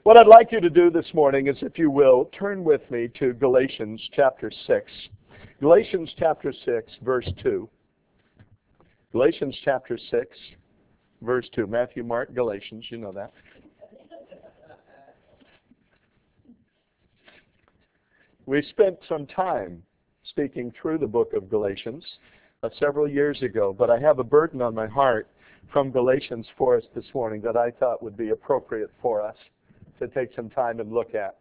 What I'd like you to do this morning is, if you will, turn with me to Galatians chapter 6. Galatians chapter 6, verse 2. Galatians chapter 6, verse 2. Matthew, Mark, Galatians, you know that. We spent some time speaking through the book of Galatians several years ago, but I have a burden on my heart from Galatians for us this morning that I thought would be appropriate for us to take some time and look at.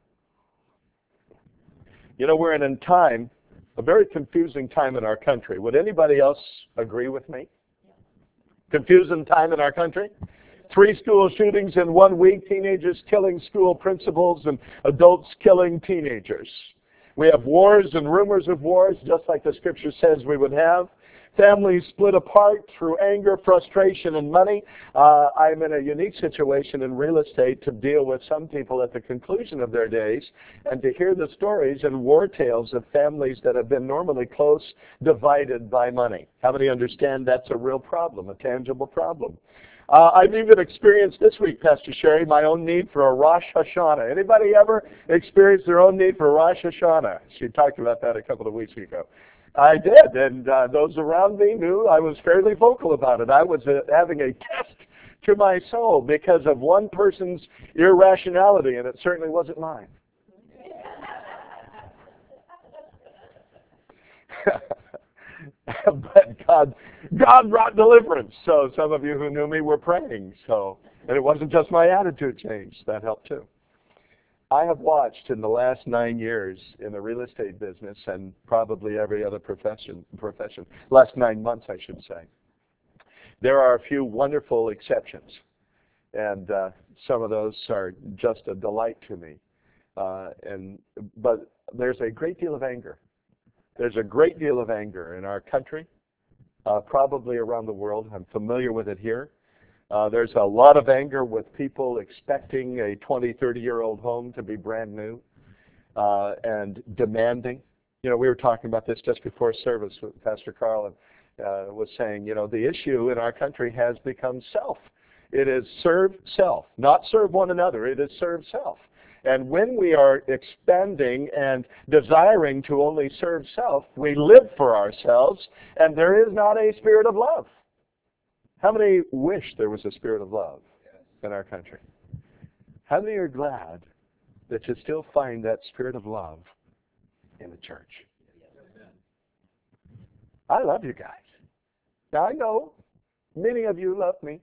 You know, we're in a time, a very confusing time in our country. Would anybody else agree with me? Confusing time in our country? 3 school shootings in 1 week, teenagers killing school principals and adults killing teenagers. We have wars and rumors of wars, just like the Scripture says we would have. Families split apart through anger, frustration, and money. I'm in a unique situation in real estate to deal with some people at the conclusion of their days and to hear the stories and war tales of families that have been normally close, divided by money. How many understand that's a real problem, a tangible problem? I've even experienced this week, Pastor Sherry, my own need for a Rosh Hashanah. Anybody ever experienced their own need for a Rosh Hashanah? She talked about that a couple of weeks ago. I did, and those around me knew I was fairly vocal about it. I was having a test to my soul because of one person's irrationality, and it certainly wasn't mine. But God brought deliverance. So some of you who knew me were praying. And it wasn't just my attitude change. That helped too. I have watched in the last 9 years in the real estate business, and probably every other profession, last 9 months I should say. There are a few wonderful exceptions, and some of those are just a delight to me. But there's a great deal of anger. There's a great deal of anger in our country, probably around the world. I'm familiar with it here. There's a lot of anger with people expecting a 20, 30-year-old home to be brand new and demanding. You know, we were talking about this just before service with Pastor Carl, and was saying, you know, the issue in our country has become self. It is serve self, not serve one another. It is serve self. And when we are expanding and desiring to only serve self, we live for ourselves, and there is not a spirit of love. How many wish there was a spirit of love in our country? How many are glad that you still find that spirit of love in the church? I love you guys. Now I know many of you love me.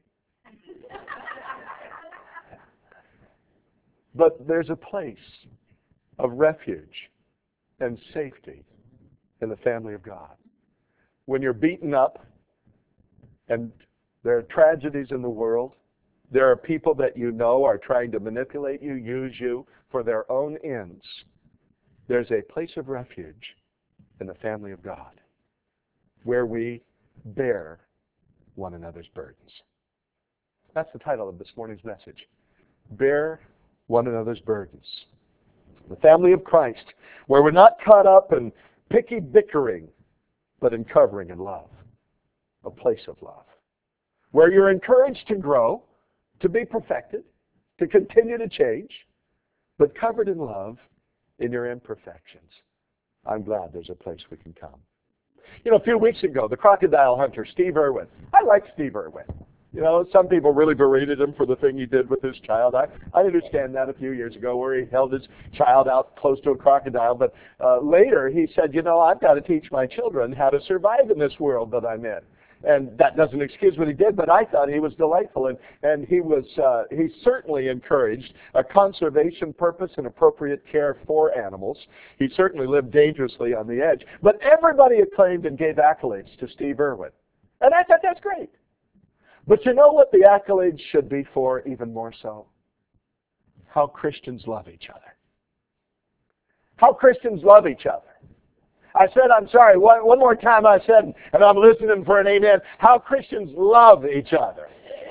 But there's a place of refuge and safety in the family of God. When you're beaten up and there are tragedies in the world, there are people that you know are trying to manipulate you, use you for their own ends. There's a place of refuge in the family of God where we bear one another's burdens. That's the title of this morning's message. Bear one another's burdens. The family of Christ, where we're not caught up in picky bickering, but in covering in love. A place of love. Where you're encouraged to grow, to be perfected, to continue to change, but covered in love in your imperfections. I'm glad there's a place we can come. You know, a few weeks ago, the crocodile hunter, Steve Irwin. I like Steve Irwin. You know, some people really berated him for the thing he did with his child. I understand that a few years ago where he held his child out close to a crocodile. But later he said, you know, I've got to teach my children how to survive in this world that I'm in. And that doesn't excuse what he did, but I thought he was delightful. And he certainly encouraged a conservation purpose and appropriate care for animals. He certainly lived dangerously on the edge. But everybody acclaimed and gave accolades to Steve Irwin. And I thought that's great. But you know what the accolades should be for even more so? How Christians love each other. How Christians love each other. I said, I'm sorry, one more time I said, and I'm listening for an amen, how Christians love each other.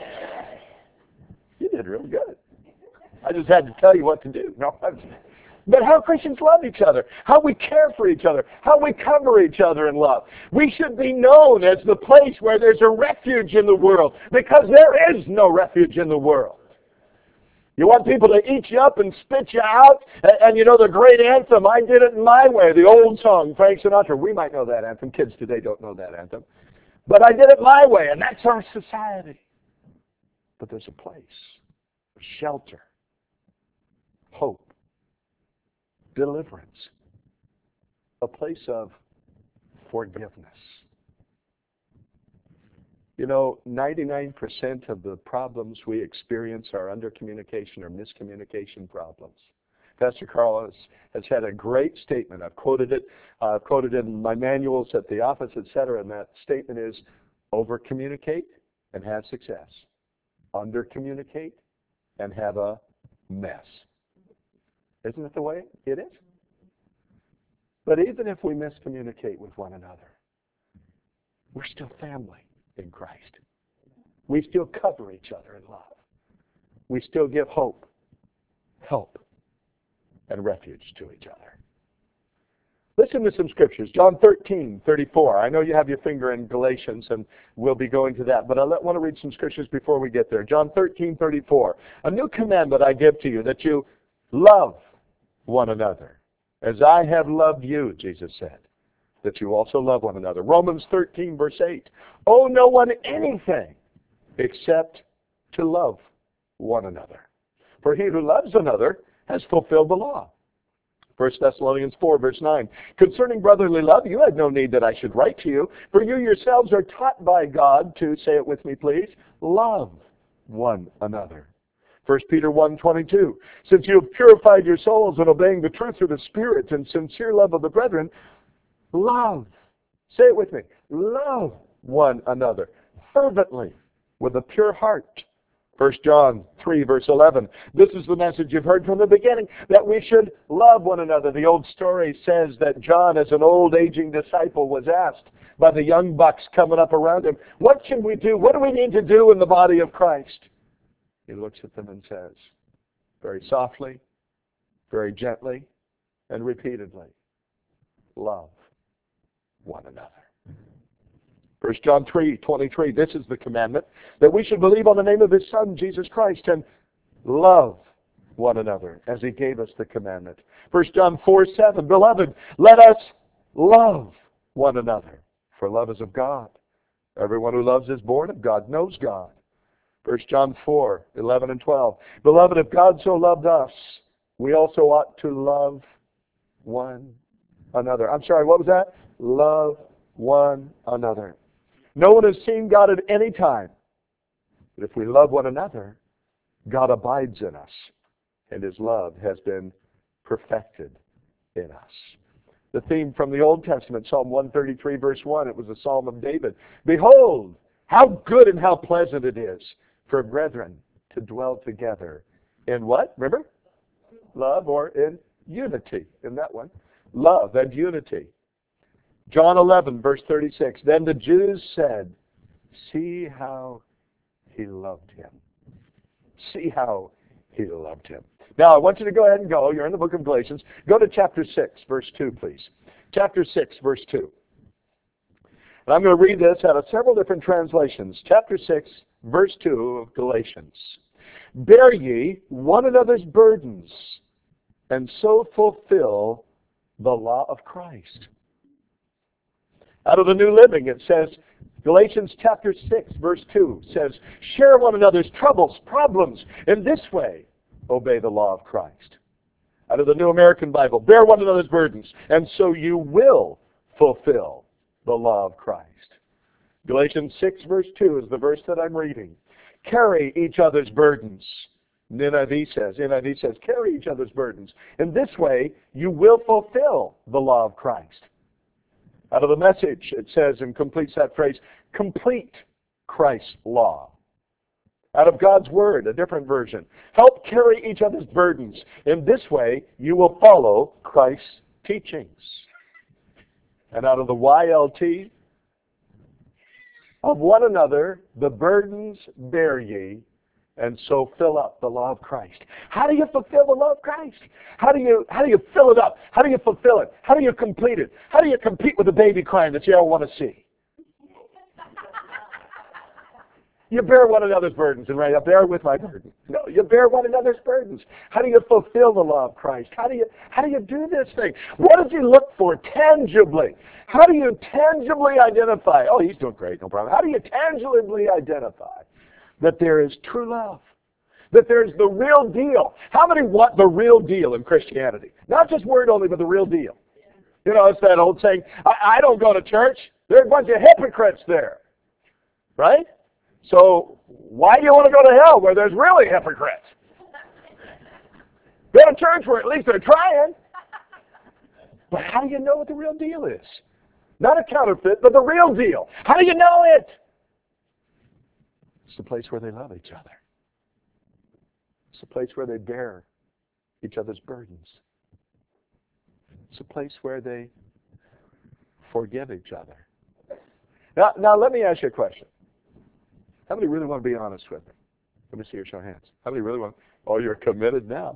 You did real good. I just had to tell you what to do. No, but how Christians love each other, how we care for each other, how we cover each other in love. We should be known as the place where there's a refuge in the world, because there is no refuge in the world. You want people to eat you up and spit you out? And you know the great anthem, I Did It My Way, the old song, Frank Sinatra. We might know that anthem. Kids today don't know that anthem. But I did it my way, and that's our society. But there's a place, a shelter, hope, deliverance, a place of forgiveness. You know, 99% of the problems we experience are under-communication or miscommunication problems. Pastor Carl has had a great statement. I've quoted it in my manuals at the office, etc. And that statement is, over-communicate and have success. Under-communicate and have a mess. Isn't it the way it is? But even if we miscommunicate with one another, we're still family in Christ. We still cover each other in love. We still give hope, help, and refuge to each other. Listen to some scriptures. John 13:34. I know you have your finger in Galatians, and we'll be going to that, but I want to read some scriptures before we get there. John 13:34. A new commandment I give to you, that you love one another. As I have loved you, Jesus said, that you also love one another. Romans 13, verse 8. Owe no one anything except to love one another. For he who loves another has fulfilled the law. 1 Thessalonians 4, verse 9. Concerning brotherly love, you had no need that I should write to you, for you yourselves are taught by God to, say it with me please, love one another. 1 Peter 1:22. Since you have purified your souls in obeying the truth through the Spirit and sincere love of the brethren, love, say it with me, love one another fervently with a pure heart. 1 John 3, verse 11. This is the message you've heard from the beginning, that we should love one another. The old story says that John, as an old aging disciple, was asked by the young bucks coming up around him, what should we do? What do we need to do in the body of Christ? He looks at them and says, very softly, very gently, and repeatedly, love one another. 1 John 3:23, this is the commandment, that we should believe on the name of His Son, Jesus Christ, and love one another as He gave us the commandment. 1 John 4:7, beloved, let us love one another, for love is of God. Everyone who loves is born of God, knows God. 1 John 4:11 and 12, beloved, if God so loved us, we also ought to love one another. I'm sorry, what was that? Love one another. No one has seen God at any time. But if we love one another, God abides in us, and His love has been perfected in us. The theme from the Old Testament, Psalm 133, verse 1, it was a psalm of David. Behold, how good and how pleasant it is for brethren to dwell together in what? Remember? Love, or in unity, in that one. Love and unity. John 11, verse 36. Then the Jews said, see how He loved him. See how He loved him. Now, I want you to go ahead and go. You're in the book of Galatians. Go to chapter 6, verse 2, please. Chapter 6, verse 2. And I'm going to read this out of several different translations. Chapter 6, verse 2 of Galatians. Bear ye one another's burdens, and so fulfill the law of Christ. Out of the New Living, it says, Galatians chapter 6, verse 2 says, share one another's troubles, problems. In this way, obey the law of Christ. Out of the New American Bible, bear one another's burdens, and so you will fulfill the law of Christ. Galatians 6, verse 2 is the verse that I'm reading. Carry each other's burdens. NIV says, carry each other's burdens. In this way, you will fulfill the law of Christ. Out of the Message, it says, and completes that phrase, complete Christ's law. Out of God's Word, a different version, help carry each other's burdens. In this way, you will follow Christ's teachings. And out of the YLT, of one another the burdens bear ye, and so fill up the law of Christ. How do you fulfill the law of Christ? How do you fill it up? How do you fulfill it? How do you complete it? How do you compete with a baby crying that you don't want to see? You bear one another's burdens, and right up there with my burden. No, you bear one another's burdens. How do you fulfill the law of Christ? How do you do this thing? What does he look for tangibly? How do you tangibly identify? Oh, he's doing great, no problem. How do you tangibly identify that there is true love? That there's the real deal? How many want the real deal in Christianity? Not just word only, but the real deal. You know, it's that old saying, I don't go to church. There are a bunch of hypocrites there. Right? So why do you want to go to hell where there's really hypocrites? Go to church where at least they're trying. But how do you know what the real deal is? Not a counterfeit, but the real deal. How do you know it? It's the place where they love each other. It's the place where they bear each other's burdens. It's a place where they forgive each other. Now let me ask you a question. How many really want to be honest with me? Let me see your show of hands. How many really want? Oh, you're committed now.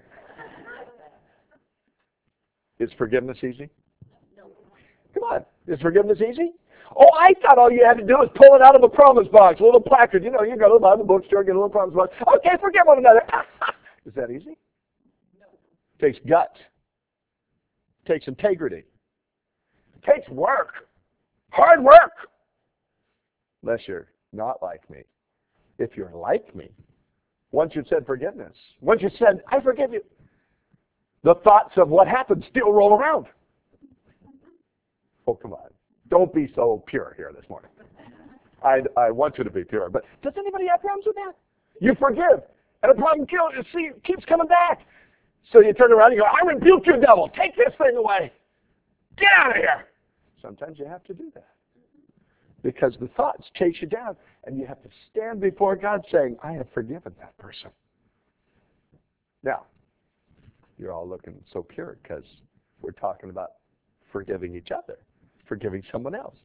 Is forgiveness easy? No. Come on. Is forgiveness easy? Oh, I thought all you had to do was pull it out of a promise box, a little placard. You know, you go to the Bible bookstore, get a little promise box. Okay, forgive one another. Is that easy? No. It takes guts. It takes integrity. It takes work. Hard work. Unless you're not like me. If you're like me, once you've said forgiveness, once you've said, I forgive you, the thoughts of what happened still roll around. Oh, come on. Don't be so pure here this morning. I want you to be pure. But does anybody have problems with that? You forgive, and the problem keeps coming back. So you turn around and you go, I rebuke you, devil. Take this thing away. Get out of here. Sometimes you have to do that. Because the thoughts chase you down, and you have to stand before God saying, I have forgiven that person. Now, you're all looking so pure because we're talking about forgiving each other, forgiving someone else.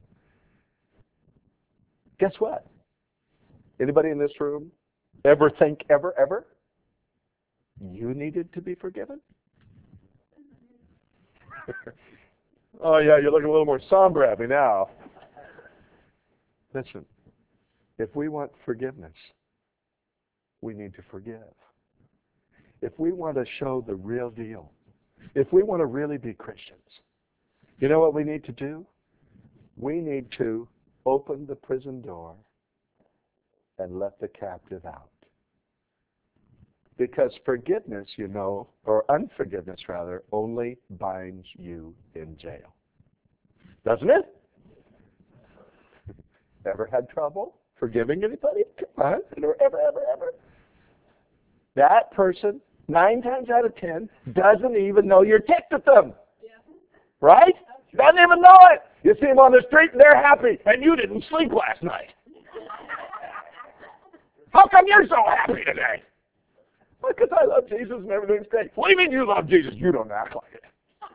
Guess what? Anybody in this room ever think ever you needed to be forgiven? Oh, yeah, you're looking a little more somber at me now. Listen, if we want forgiveness, we need to forgive. If we want to show the real deal, if we want to really be Christians, you know what we need to do? We need to open the prison door and let the captive out. Because forgiveness, you know, or unforgiveness rather, only binds you in jail. Doesn't it? Ever had trouble forgiving anybody? Come on. Ever? That person, 9 times out of 10, doesn't even know you're ticked at them. Yeah. Right? Doesn't even know it. You see them on the street and they're happy, and you didn't sleep last night. How come you're so happy today? Well, because I love Jesus and everything's great. What do you mean you love Jesus? You don't act like it.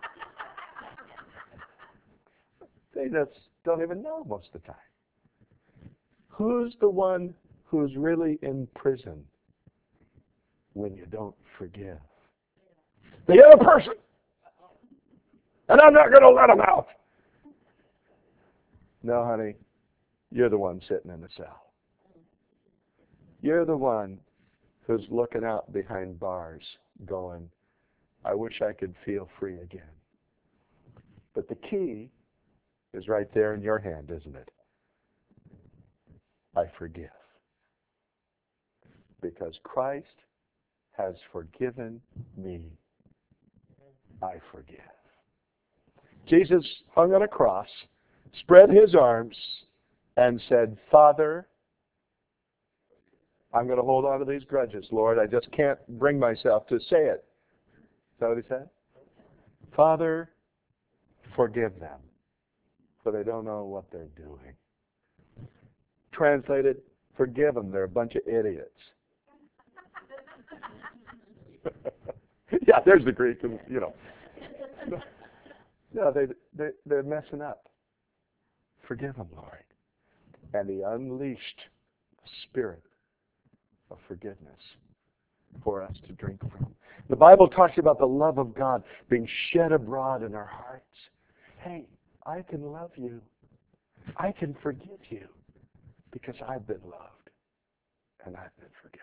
They just don't even know most of the time. Who's the one who's really in prison when you don't forgive? The other person. And I'm not going to let them out. No, honey, you're the one sitting in the cell. You're the one who's looking out behind bars going, I wish I could feel free again. But the key is right there in your hand, isn't it? I forgive. Because Christ has forgiven me. I forgive. Jesus hung on a cross, spread his arms, and said, Father, I'm going to hold on to these grudges, Lord. I just can't bring myself to say it. Is that what he said? Father, forgive them, for they don't know what they're doing. Translated, forgive them. They're a bunch of idiots. Yeah, there's the Greek, and, you know. No, they're messing up. Forgive them, Lord. And he unleashed a spirit of forgiveness for us to drink from. The Bible talks about the love of God being shed abroad in our hearts. Hey, I can love you. I can forgive you because I've been loved. and I've been forgiven.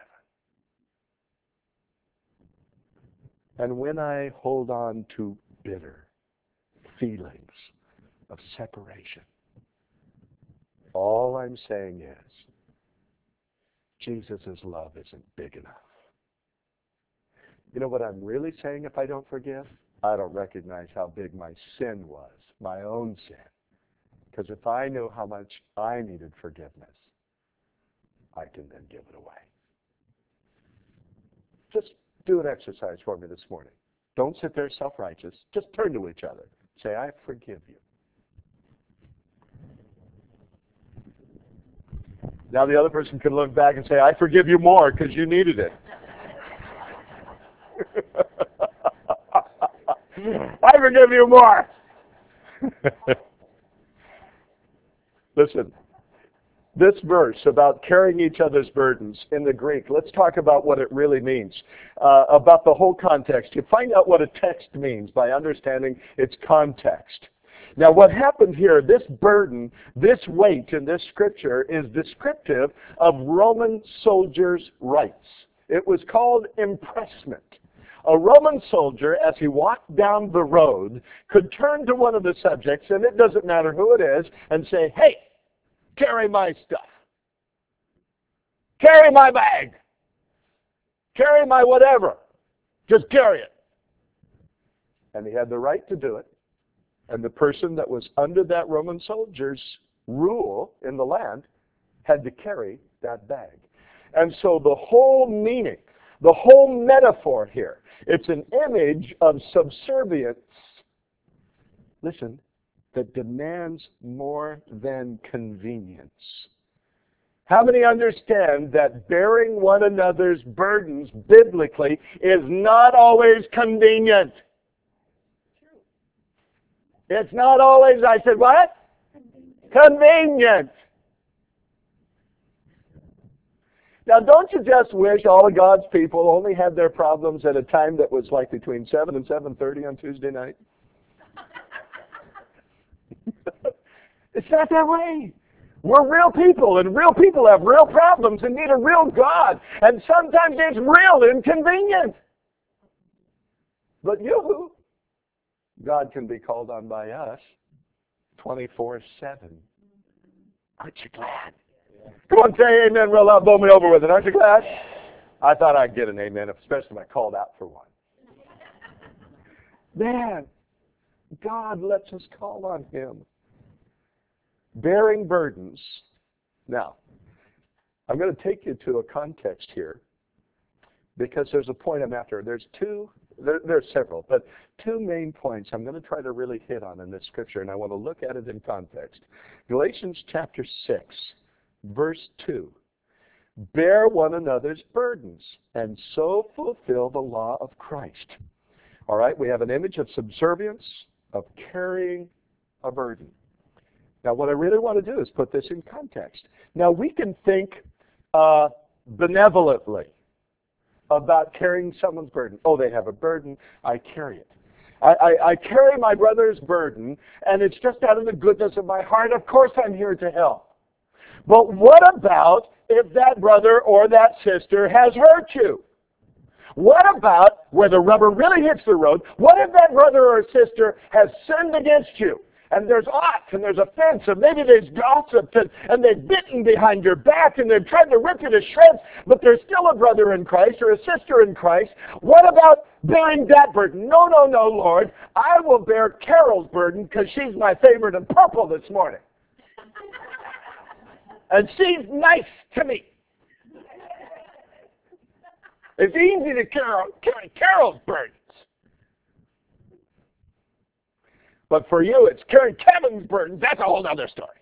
And when I hold on to bitter feelings of separation, all I'm saying is, Jesus' love isn't big enough. You know what I'm really saying if I don't forgive? I don't recognize how big my sin was, my own sin. Because if I knew how much I needed forgiveness, I can then give it away. Just do an exercise for me this morning. Don't sit there self-righteous. Just turn to each other. Say, I forgive you. Now the other person can look back and say, I forgive you more because you needed it. I forgive you more. Listen, this verse about carrying each other's burdens in the Greek, let's talk about what it really means, about the whole context. You find out what a text means by understanding its context. Now what happened here, this burden, this weight in this scripture is descriptive of Roman soldiers' rights. It was called impressment. A Roman soldier, as he walked down the road, could turn to one of the subjects, and it doesn't matter who it is, and say, hey, carry my stuff. Carry my bag. Carry my whatever. Just carry it. And he had the right to do it. And the person that was under that Roman soldier's rule in the land had to carry that bag. And so the whole meaning, the whole metaphor here, it's an image of subservience, listen, that demands more than convenience. How many understand that bearing one another's burdens biblically is not always convenient? It's not always, I said what? Convenient. Now, don't you just wish all of God's people only had their problems at a time that was like between 7 and 7:30 on Tuesday night? It's not that way. We're real people, and real people have real problems and need a real God. And sometimes it's real inconvenient. But yoo-hoo, God can be called on by us 24/7. Aren't you glad? Come on, say amen real loud, blow me over with it. Aren't you glad? I thought I'd get an amen, especially if I called out for one. Man, God lets us call on Him. Bearing burdens. Now, I'm going to take you to a context here because there's a point I'm after. There's several, but two main points I'm going to try to really hit on in this scripture, and I want to look at it in context. Galatians chapter 6, verse 2. Bear one another's burdens, and so fulfill the law of Christ. All right, we have an image of subservience, of carrying a burden. Now, what I really want to do is put this in context. Now, we can think benevolently about carrying someone's burden. Oh, they have a burden, I carry it. I carry my brother's burden, and it's just out of the goodness of my heart. Of course I'm here to help. But what about if that brother or that sister has hurt you? What about where the rubber really hits the road? What if that brother or sister has sinned against you? And there's ought, and there's offense, and maybe there's gossip, and they've bitten behind your back, and they've tried to rip you to shreds, but there's still a brother in Christ or a sister in Christ. What about bearing that burden? No, no, no, Lord. I will bear Carol's burden because she's my favorite in purple this morning. And she's nice to me. It's easy to carry Carol's burdens. But for you, it's carrying Kevin's burdens. That's a whole other story.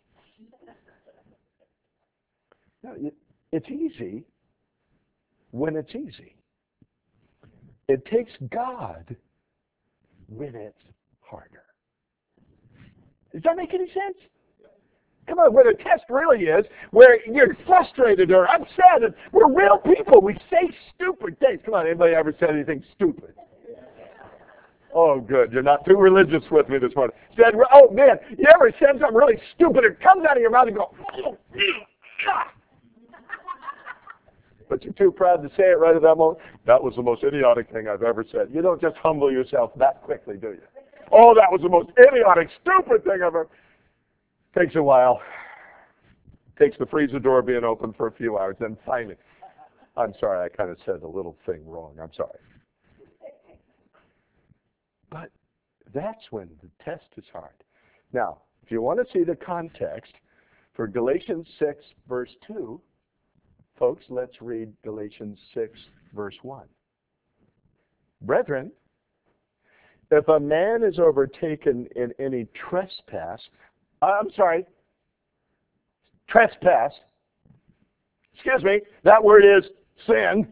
No, it's easy when it's easy. It takes God when it's harder. Does that make any sense? Come on, where the test really is, where you're frustrated or upset, and we're real people. We say stupid things. Come on, anybody ever said anything stupid? Oh, good. You're not too religious with me this morning. Said, oh, man, you ever said something really stupid? It comes out of your mouth and go, but you're too proud to say it right at that moment. That was the most idiotic thing I've ever said. You don't just humble yourself that quickly, do you? Oh, that was the most idiotic, stupid thing I've ever... Takes a while. Takes the freezer door being open for a few hours. Then finally, I'm sorry, I kind of said a little thing wrong. I'm sorry. But that's when the test is hard. Now, if you want to see the context for Galatians 6, verse 2, folks, let's read Galatians 6, verse 1. Brethren, if a man is overtaken in any trespass, trespass, excuse me, that word is sin.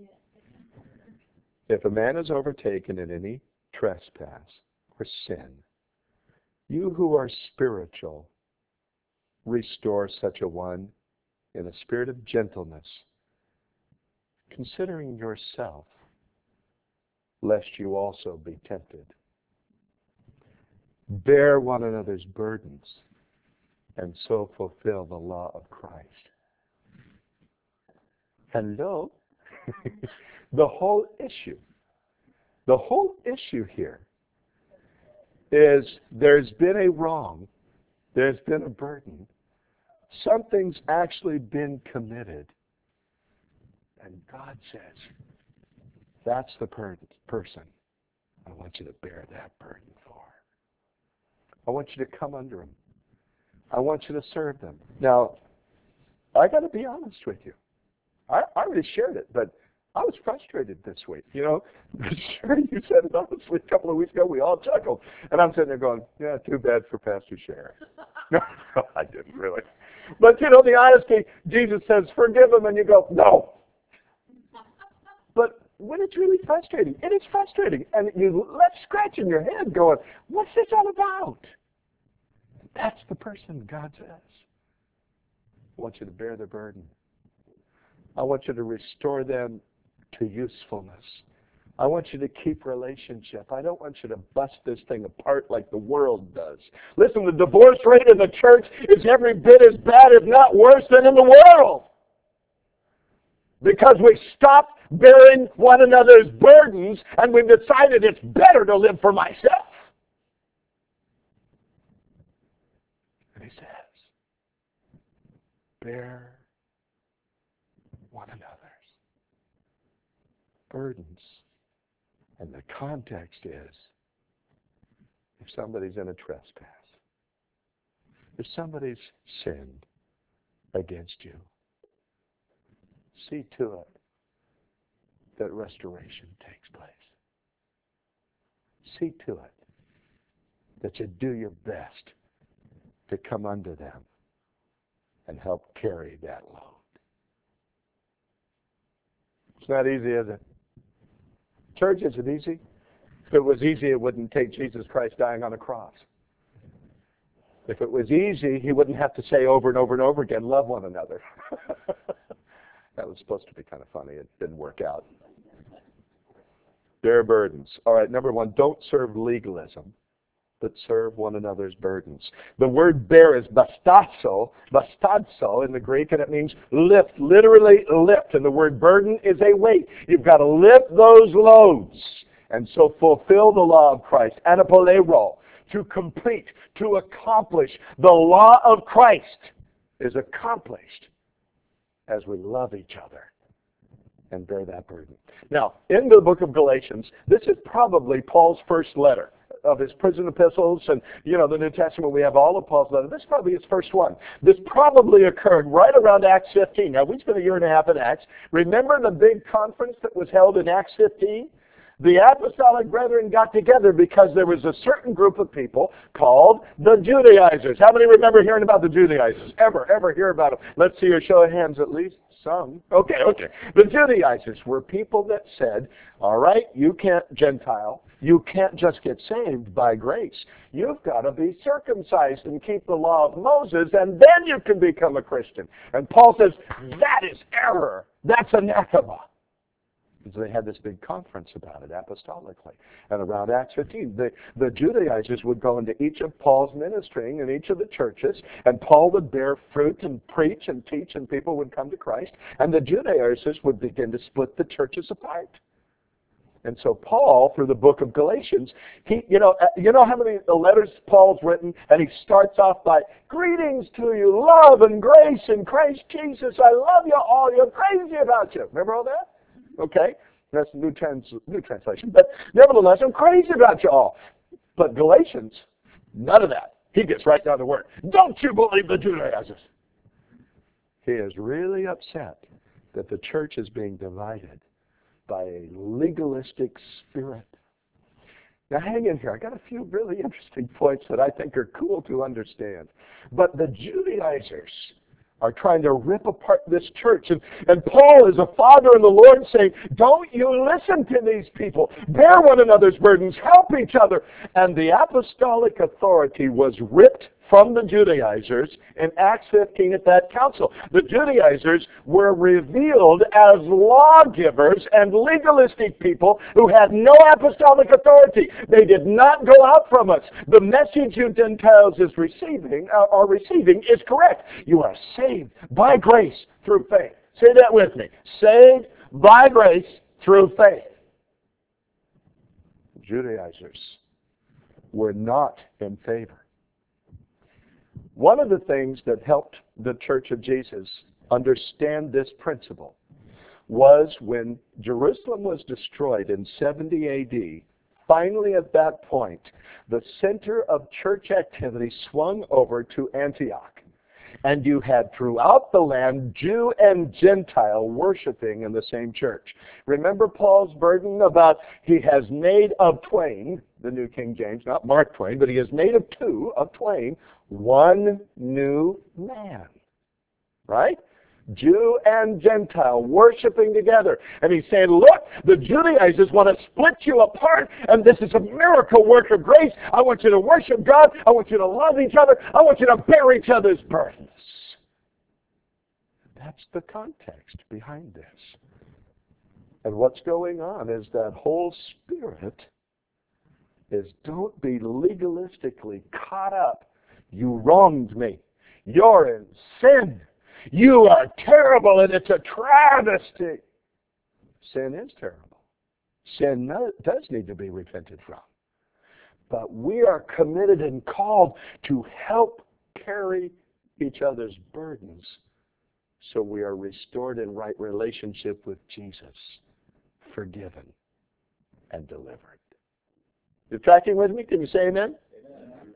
If a man is overtaken in any trespass or sin, you who are spiritual, restore such a one in a spirit of gentleness, considering yourself, lest you also be tempted. Bear one another's burdens, and so fulfill the law of Christ. Hello? The whole issue here is there's been a wrong, there's been a burden, something's actually been committed, and God says, that's the person I want you to bear that burden for. I want you to come under him. I want you to serve them. Now, I got to be honest with you. I already shared it, but I was frustrated this week. You know, sure, you said it honestly a couple of weeks ago. We all chuckled. And I'm sitting there going, yeah, too bad for Pastor Sharon. No, I didn't really. But, you know, the honesty, Jesus says, forgive them, and you go, no. But when it's really frustrating, it is frustrating. And you left scratching your head going, what's this all about? That's the person God says. I want you to bear the burden. I want you to restore them to usefulness. I want you to keep relationship. I don't want you to bust this thing apart like the world does. Listen, the divorce rate in the church is every bit as bad, if not worse, than in the world. Because we stopped bearing one another's burdens and we've decided it's better to live for myself. And he says, bear one another's burdens. And the context is, if somebody's in a trespass, if somebody's sinned against you, see to it that restoration takes place. See to it that you do your best to come under them and help carry that load. It's not easy, is it? Church, is it easy? If it was easy, it wouldn't take Jesus Christ dying on a cross. If it was easy, he wouldn't have to say over and over and over again, love one another. That was supposed to be kind of funny. It didn't work out. Bear burdens. All right, number one, don't serve legalism, but serve one another's burdens. The word bear is bastazo in the Greek, and it means lift, literally lift. And the word burden is a weight. You've got to lift those loads, and so fulfill the law of Christ. Anapolero, to complete, to accomplish. The law of Christ is accomplished as we love each other and bear that burden. Now, in the book of Galatians, this is probably Paul's first letter of his prison epistles, and, you know, the New Testament, we have all of Paul's letters. This is probably his first one. This probably occurred right around Acts 15. Now, we spent a year and a half in Acts. Remember the big conference that was held in Acts 15? The apostolic brethren got together because there was a certain group of people called the Judaizers. How many remember hearing about the Judaizers? Ever hear about them? Let's see your show of hands, at least some. Okay. The Judaizers were people that said, all right, you can't, Gentile, you can't just get saved by grace. You've got to be circumcised and keep the law of Moses, and then you can become a Christian. And Paul says, that is error. That's anathema. So they had this big conference about it apostolically. And around Acts 15, the Judaizers would go into each of Paul's ministering in each of the churches, and Paul would bear fruit and preach and teach, and people would come to Christ. And the Judaizers would begin to split the churches apart. And so Paul, through the book of Galatians, you know how many letters Paul's written, and he starts off by, greetings to you, love and grace in Christ Jesus. I love you all. You're crazy about you. Remember all that? Okay, that's a new translation. But nevertheless, I'm crazy about you all. But Galatians, none of that. He gets right down to work. Don't you believe the Judaizers? He is really upset that the church is being divided by a legalistic spirit. Now hang in here. I got a few really interesting points that I think are cool to understand. But the Judaizers are trying to rip apart this church. And Paul is a father in the Lord saying, don't you listen to these people. Bear one another's burdens. Help each other. And the apostolic authority was ripped from the Judaizers in Acts 15 at that council. The Judaizers were revealed as lawgivers and legalistic people who had no apostolic authority. They did not go out from us. The message you Gentiles are receiving is correct. You are saved by grace through faith. Say that with me. Saved by grace through faith. Judaizers were not in favor. One of the things that helped the Church of Jesus understand this principle was when Jerusalem was destroyed in 70 A.D., finally at that point, the center of church activity swung over to Antioch. And you had throughout the land Jew and Gentile worshiping in the same church. Remember Paul's burden about he has made of twain, the New King James, not Mark Twain, but he has made of two, of twain, one new man. Right? Jew and Gentile worshiping together. And he's saying, look, the Judaizers want to split you apart, and this is a miracle work of grace. I want you to worship God. I want you to love each other. I want you to bear each other's burdens. That's the context behind this. And what's going on is that whole spirit is don't be legalistically caught up. You wronged me. You're in sin. You are terrible, and it's a travesty. Sin is terrible. Sin does need to be repented from. But we are committed and called to help carry each other's burdens so we are restored in right relationship with Jesus, forgiven and delivered. You tracking with me? Can you say amen? Amen.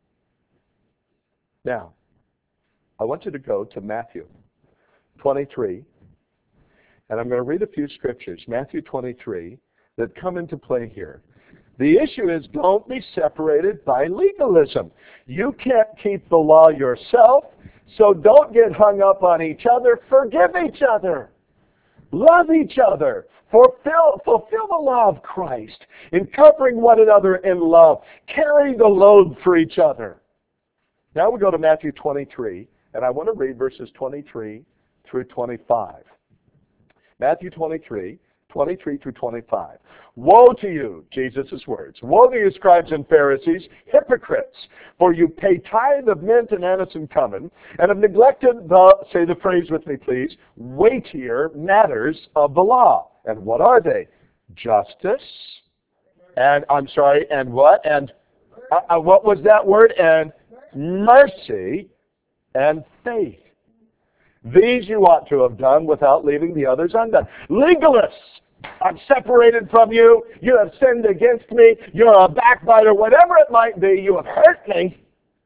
Now, I want you to go to Matthew 23, and I'm going to read a few scriptures, Matthew 23, that come into play here. The issue is don't be separated by legalism. You can't keep the law yourself, so don't get hung up on each other. Forgive each other. Love each other. Fulfill the law of Christ in covering one another in love. Carry the load for each other. Now we go to Matthew 23, and I want to read verses 23 through 25. Matthew 23, 23 through 25. Woe to you, Jesus' words. Woe to you, scribes and Pharisees, hypocrites, for you pay tithe of mint and anise and cumin, and have neglected the, say the phrase with me please, weightier matters of the law. And what are they? Justice, and and what? And what was that word? And mercy and faith. These you ought to have done without leaving the others undone. Legalists, I'm separated from you. You have sinned against me. You're a backbiter. Whatever it might be, you have hurt me.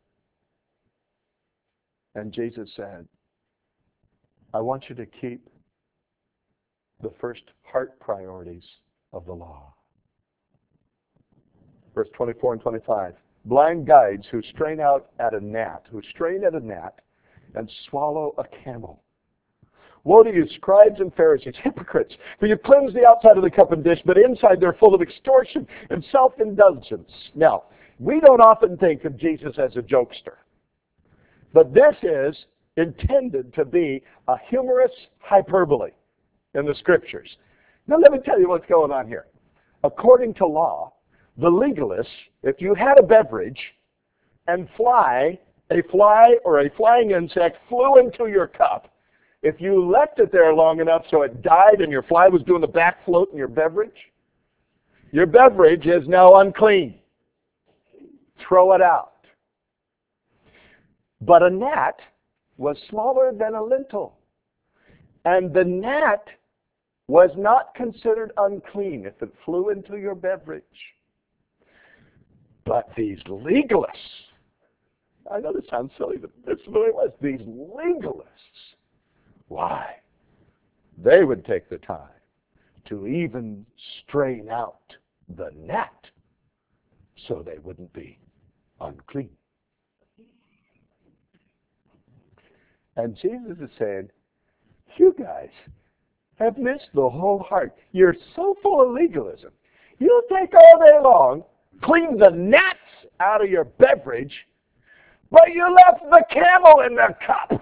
And Jesus said, I want you to keep the first heart priorities of the law. Verse 24 and 25. Blind guides who strain at a gnat and swallow a camel. Woe to you, scribes and Pharisees, hypocrites, for you cleanse the outside of the cup and dish, but inside they're full of extortion and self-indulgence. Now, we don't often think of Jesus as a jokester, but this is intended to be a humorous hyperbole in the Scriptures. Now let me tell you what's going on here. According to law, the legalists, if you had a beverage and a fly or a flying insect flew into your cup, if you left it there long enough so it died and your fly was doing the back float in your beverage is now unclean. Throw it out. But a gnat was smaller than a lintel. And the gnat was not considered unclean if it flew into your beverage. But these legalists, I know this sounds silly, but this is the way it was. These legalists, why? They would take the time to even strain out the gnat so they wouldn't be unclean. And Jesus is saying, you guys have missed the whole heart. You're so full of legalism. You'll take all day long, clean the gnats out of your beverage, but you left the camel in the cup.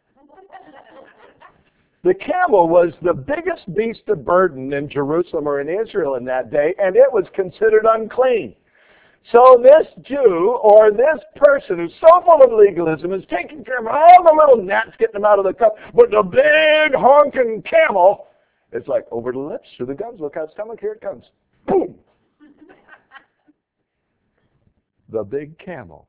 The camel was the biggest beast of burden in Jerusalem or in Israel in that day, and it was considered unclean. So this Jew or this person who's so full of legalism is taking care of all the little gnats, getting them out of the cup, but the big honking camel, it's like over the lips, through the gums, look out, stomach, here it comes. Boom! The big camel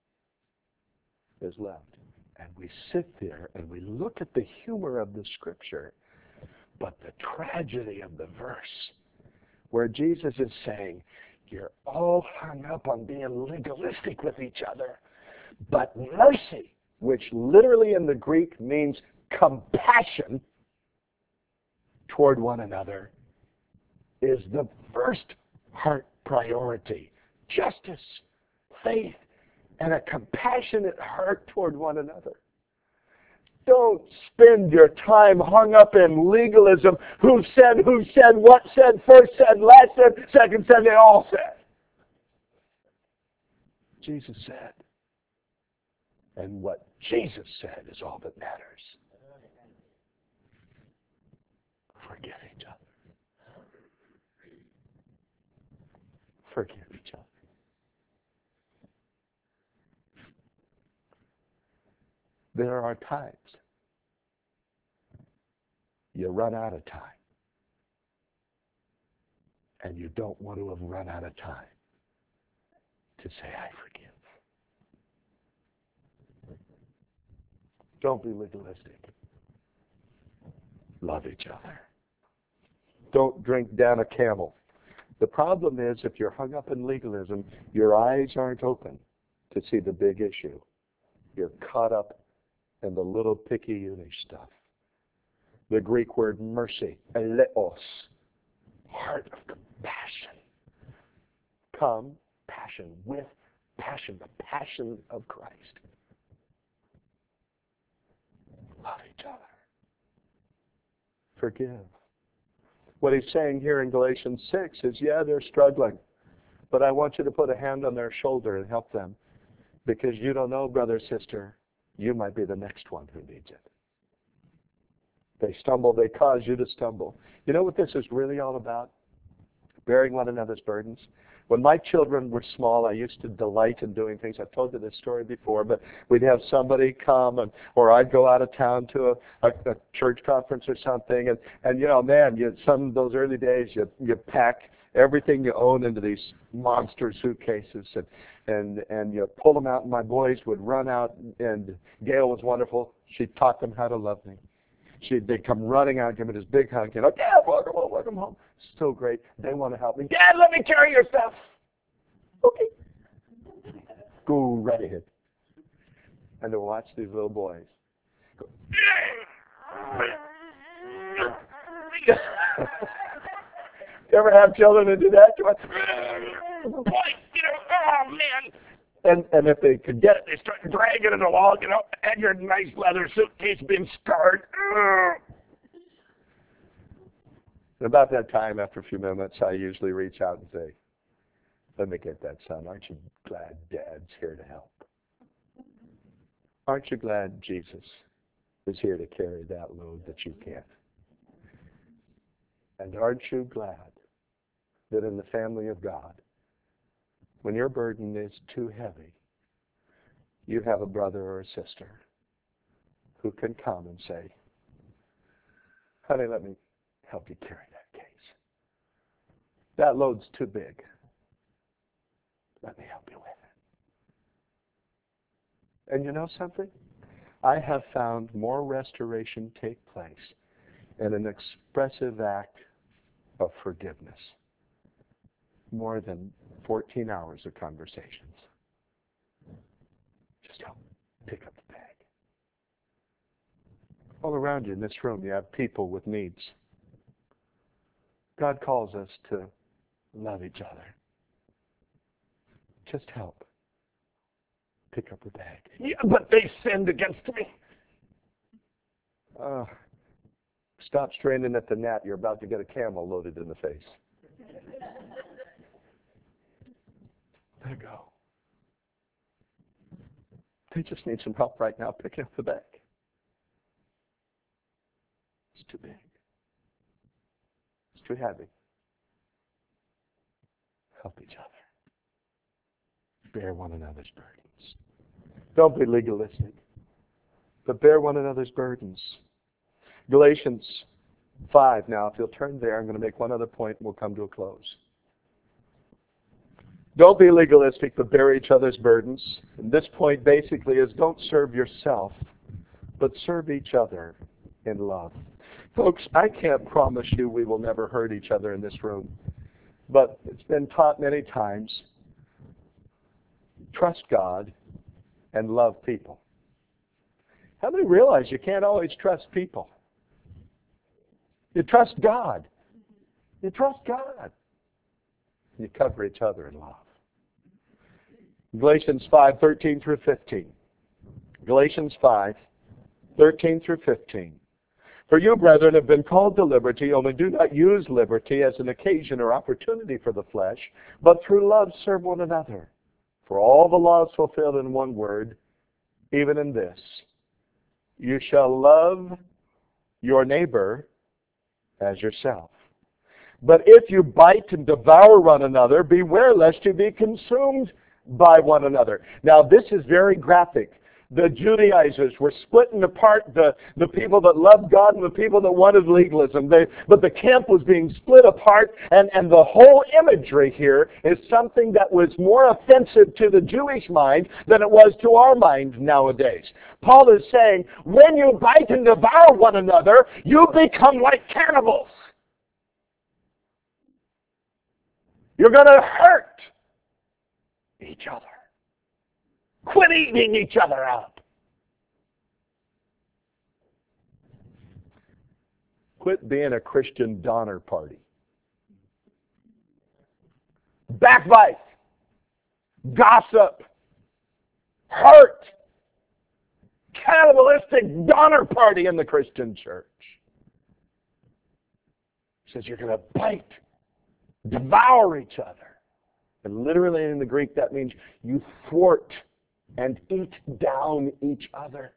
is left. And we sit there and we look at the humor of the scripture, but the tragedy of the verse, where Jesus is saying, you're all hung up on being legalistic with each other. But mercy, which literally in the Greek means compassion toward one another, is the first heart priority. Justice, faith, and a compassionate heart toward one another. Don't spend your time hung up in legalism. Who said, what said, first said, last said, second said, they all said. Jesus said. And what Jesus said is all that matters. Forgive each other. Forgive each other. There are times you run out of time. And you don't want to have run out of time to say, I forgive. Don't be legalistic. Love each other. Don't drink down a camel. The problem is if you're hung up in legalism, your eyes aren't open to see the big issue. You're caught up in the little picky-uni stuff. The Greek word mercy, eleos, heart of compassion. Compassion, with passion, the passion of Christ. Love each other. Forgive. What he's saying here in Galatians 6 is, yeah, they're struggling, but I want you to put a hand on their shoulder and help them, because you don't know, brother, sister, you might be the next one who needs it. They stumble, they cause you to stumble. You know what this is really all about? Bearing one another's burdens. When my children were small, I used to delight in doing things. I've told you this story before, but we'd have somebody come, or I'd go out of town to a church conference or something, and you know, man, some of those early days, you pack everything you own into these monster suitcases, and you pull them out, and my boys would run out, and Gail was wonderful. She taught them how to love me. They'd come running out, give me this big hug, Dad, welcome home, welcome home. So great. They want to help me. Dad, let me carry your stuff. Okay. Go right ahead. And to watch these little boys go. You ever have children that do that? Boy, oh man. And if they could get it, they start dragging it along, and your nice leather suitcase being scarred. And about that time, after a few minutes, I usually reach out and say, let me get that, son. Aren't you glad Dad's here to help? Aren't you glad Jesus is here to carry that load that you can't? And aren't you glad that in the family of God, when your burden is too heavy, you have a brother or a sister who can come and say, honey, let me help you carry that case. That load's too big. Let me help you with it. And you know something? I have found more restoration take place in an expressive act of forgiveness more than 14 hours of conversations. Just help pick up the bag. All around you in this room, you have people with needs. God calls us to love each other. Just help pick up the bag. Yeah, but they sinned against me. Stop straining at the gnat. You're about to get a camel loaded in the face. Let go. They just need some help right now picking up the bag. It's too big. It's too heavy. Help each other. Bear one another's burdens. Don't be legalistic, but bear one another's burdens. Galatians 5. Now, if you'll turn there, I'm going to make one other point and we'll come to a close. Don't be legalistic, but bear each other's burdens. And this point basically is don't serve yourself, but serve each other in love. Folks, I can't promise you we will never hurt each other in this room, but it's been taught many times, trust God and love people. How many realize you can't always trust people? You trust God. You trust God. You cover each other in love. Galatians 5:13 through 15. Galatians 5:13 through 15. For you, brethren, have been called to liberty, only do not use liberty as an occasion or opportunity for the flesh, but through love serve one another. For all the law is fulfilled in one word, even in this: you shall love your neighbor as yourself. But if you bite and devour one another, beware lest you be consumed by one another. Now, this is very graphic. The Judaizers were splitting apart the people that loved God and the people that wanted legalism. But the camp was being split apart, and the whole imagery here is something that was more offensive to the Jewish mind than it was to our mind nowadays. Paul is saying, when you bite and devour one another, you become like cannibals. You're going to hurt each other. Quit eating each other up. Quit being a Christian Donner Party. Backbite. Gossip. Hurt. Cannibalistic Donner Party in the Christian church. He says you're going to bite, devour each other. And literally in the Greek that means you thwart and eat down each other.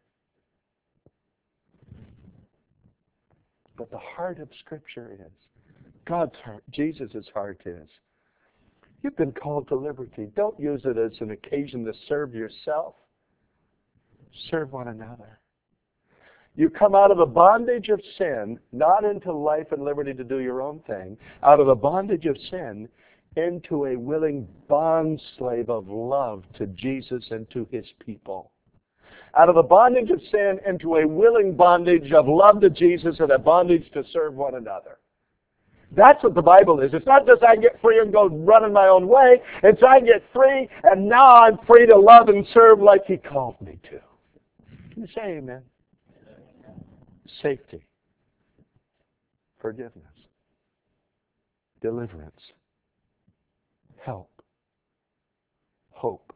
But the heart of Scripture is, God's heart, Jesus' heart is, you've been called to liberty. Don't use it as an occasion to serve yourself. Serve one another. You come out of the bondage of sin, not into life and liberty to do your own thing, out of the bondage of sin into a willing bondslave of love to Jesus and to His people. Out of the bondage of sin into a willing bondage of love to Jesus and a bondage to serve one another. That's what the Bible is. It's not just I get free and go running my own way. It's I get free and now I'm free to love and serve like He called me to. Can you say amen? Safety. Forgiveness. Deliverance. Help. Hope.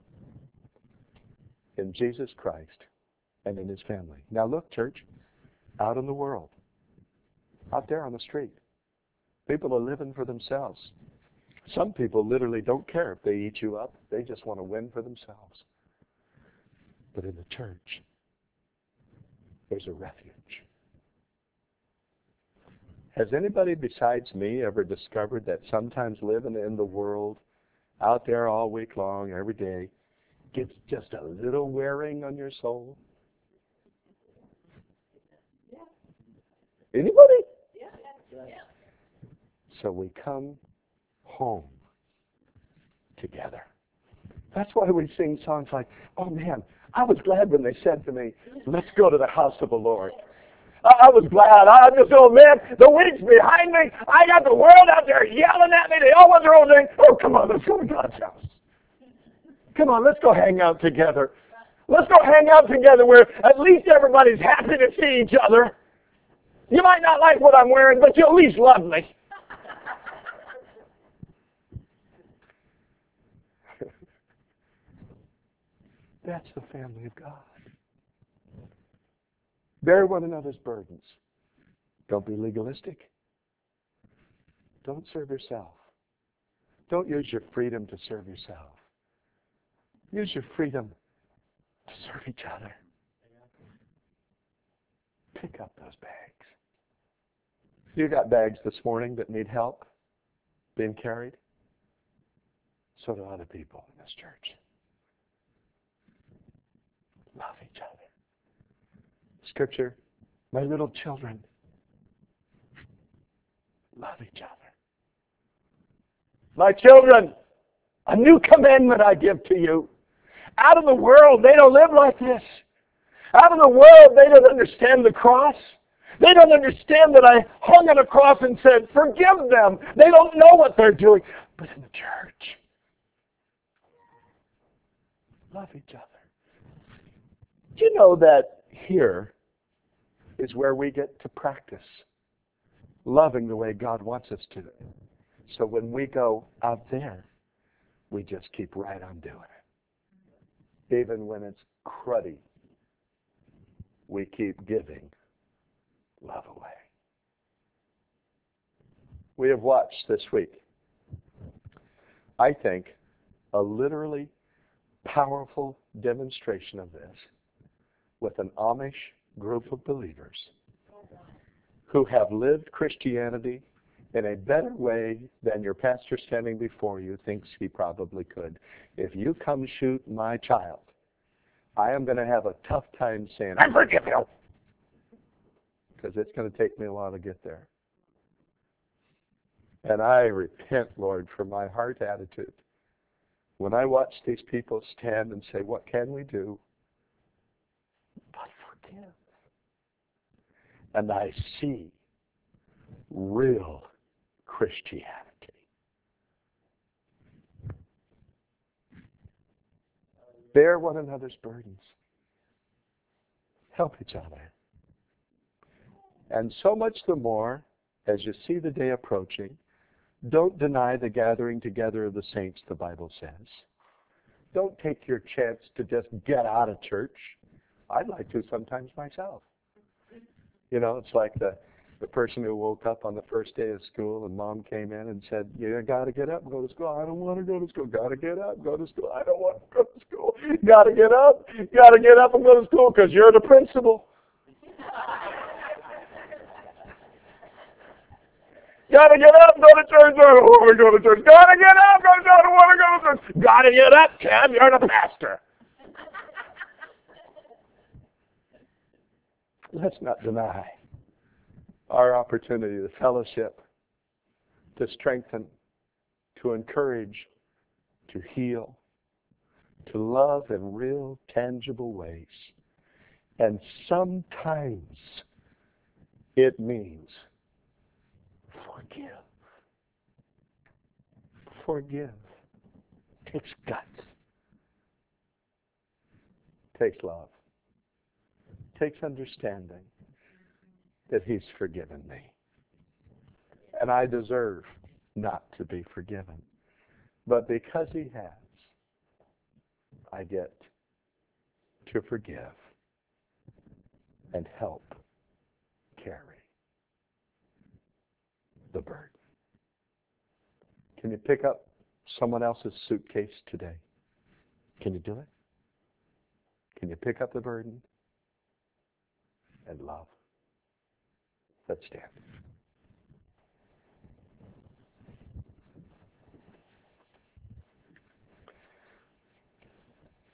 In Jesus Christ and in His family. Now look, church, out in the world, out there on the street, people are living for themselves. Some people literally don't care if they eat you up. They just want to win for themselves. But in the church, there's a refuge. Has anybody besides me ever discovered that sometimes living in the world, out there all week long, every day, gets just a little wearing on your soul? Anybody? So we come home together. That's why we sing songs like, oh man, I was glad when they said to me, let's go to the house of the Lord. I was glad. I just, oh man, the week's behind me. I got the world out there yelling at me. They all want their own thing. Oh, come on, let's go to God's house. Come on, let's go hang out together. Let's go hang out together where at least everybody's happy to see each other. You might not like what I'm wearing, but you at least love me. That's the family of God. Bear one another's burdens. Don't be legalistic. Don't serve yourself. Don't use your freedom to serve yourself. Use your freedom to serve each other. Pick up those bags. You got bags this morning that need help being carried? So do other people in this church. Love each other. Scripture, my little children, love each other. My children, a new commandment I give to you. Out of the world, they don't live like this. Out of the world, they don't understand the cross. They don't understand that I hung on a cross and said, forgive them. They don't know what they're doing. But in the church, love each other. Do you know that here is where we get to practice loving the way God wants us to? So when we go out there, we just keep right on doing it. Even when it's cruddy, we keep giving love away. We have watched this week, I think, a literally powerful demonstration of this with an Amish group of believers who have lived Christianity in a better way than your pastor standing before you thinks he probably could. If you come shoot my child, I am going to have a tough time saying, I forgive you. Because it's going to take me a while to get there. And I repent, Lord, for my heart attitude. When I watch these people stand and say, what can we do? But forgive. And I see real Christianity. Bear one another's burdens. Help each other. And so much the more, as you see the day approaching, don't deny the gathering together of the saints, the Bible says. Don't take your chance to just get out of church. I'd like to sometimes myself. You know, it's like the person who woke up on the first day of school and mom came in and said, you got to get up and go to school. I don't want to go to school. Got to get up, go to school. I don't want to go to school. Got to get up. Got to get up and go to school because you're the principal. Got to get up, go to church. I don't want to go to church. Got to get up, go to church. I don't want to go to church. Got to get up, Ken. You're the pastor. Let's not deny our opportunity to fellowship, to strengthen, to encourage, to heal, to love in real, tangible ways. And sometimes it means forgive. Forgive. Takes guts. Takes love. Takes understanding that he's forgiven me. And I deserve not to be forgiven. But because he has, I get to forgive and help carry the burden. Can you pick up someone else's suitcase today? Can you do it? Can you pick up the burden and love? Let's stand.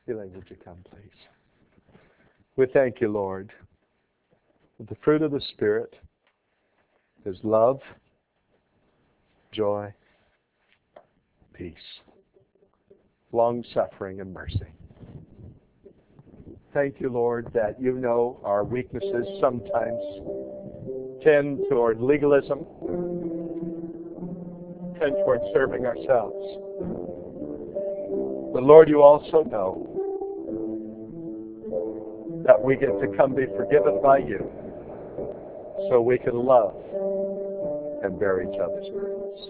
Elaine, would you come, please? We thank you, Lord. The fruit of the Spirit is love, joy, peace, long-suffering, and mercy. Thank you, Lord, that you know our weaknesses sometimes tend toward legalism, tend toward serving ourselves. But Lord, you also know that we get to come be forgiven by you so we can love and bear each other's burdens.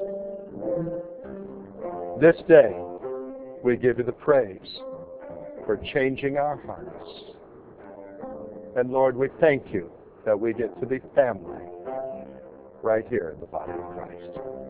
This day, we give you the praise for changing our hearts. And Lord, we thank you that we get to be family right here in the body of Christ.